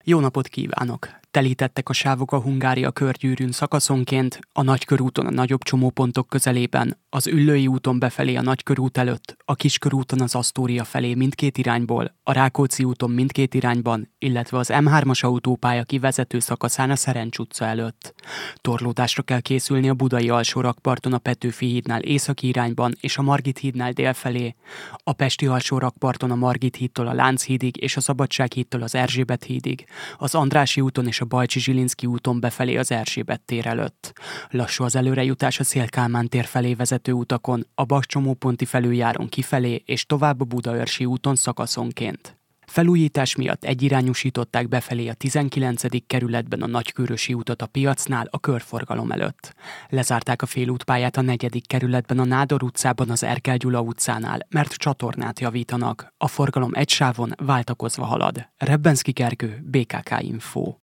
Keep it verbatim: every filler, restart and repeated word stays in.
Jó napot kívánok! Telítettek a sávok a Hungária körgyűrűn szakaszonként, a Nagykörúton a nagyobb csomópontok közelében, az Üllői úton befelé a Nagykörút előtt, a Kiskörúton az Asztória felé mindkét irányból, a Rákóczi úton mindkét irányban, illetve az M hármas autópálya kivezető szakaszán a Szerencs utca előtt. Torlódásra kell készülni a budai alsórakparton a Petőfi hídnál északi irányban és a Margit hídnál délfelé, a pesti alsórakparton a Margit hídtól a Lánchídig és a Szabadság hídtól az Erzsébet hídig, az Andrássy úton és a Bajcsy-Zsilinszky úton befelé az Erzsébet tér előtt. Lassú az előrejutás a Széll-Kálmán tér felé vezető utakon, a Baks csomóponti felüljáron kifelé és tovább a Budaörsi úton szakaszonként. Felújítás miatt egyirányosították befelé a tizenkilencedik kerületben a Nagykőrösi utat a piacnál a körforgalom előtt. Lezárták a félútpályát a negyedik kerületben a Nádor utcában az Erkel Gyula utcánál, mert csatornát javítanak. A forgalom egy sávon váltakozva halad. Rebbenszky Gergő, bé ká ká Info.